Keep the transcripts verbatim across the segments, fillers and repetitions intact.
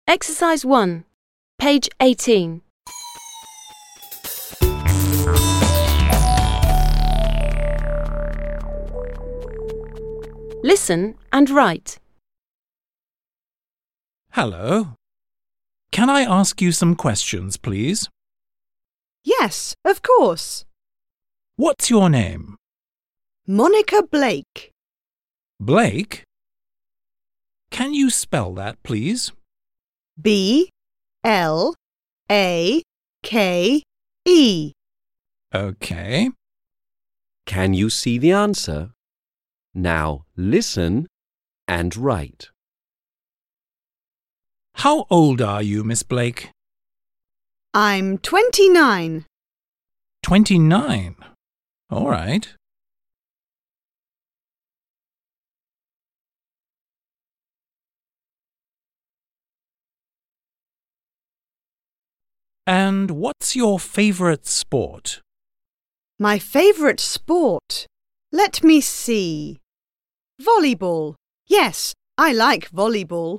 Exercise one, page eighteen. Listen and write. Hello. Can I ask you some questions, please? Yes, of course. What's your name? Monica Blake. Blake? Can you spell that, please? B L A K E. OK. Can you see the answer? Now listen and write. How old are you, Miss Blake? I'm twenty-nine. Twenty-nine. All right. And what's your favourite sport? My favourite sport? Let me see. Volleyball. Yes, I like volleyball.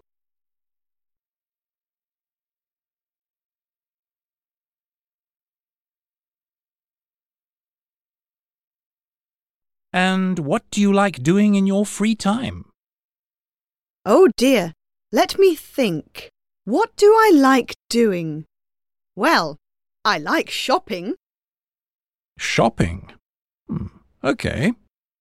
And what do you like doing in your free time? Oh dear, let me think. What do I like doing? Well, I like shopping. Shopping? Hmm. OK.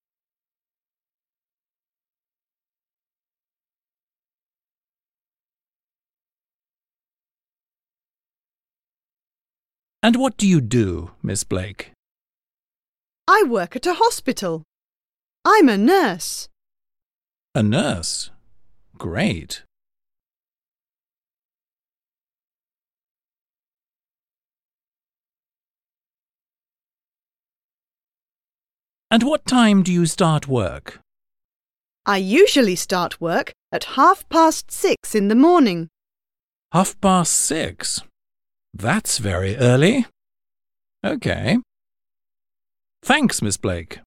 And what do you do, Miss Blake? I work at a hospital. I'm a nurse. A nurse? Great. And what time do you start work? I usually start work at half past six in the morning. Half past six? That's very early. OK. Thanks, Miss Blake.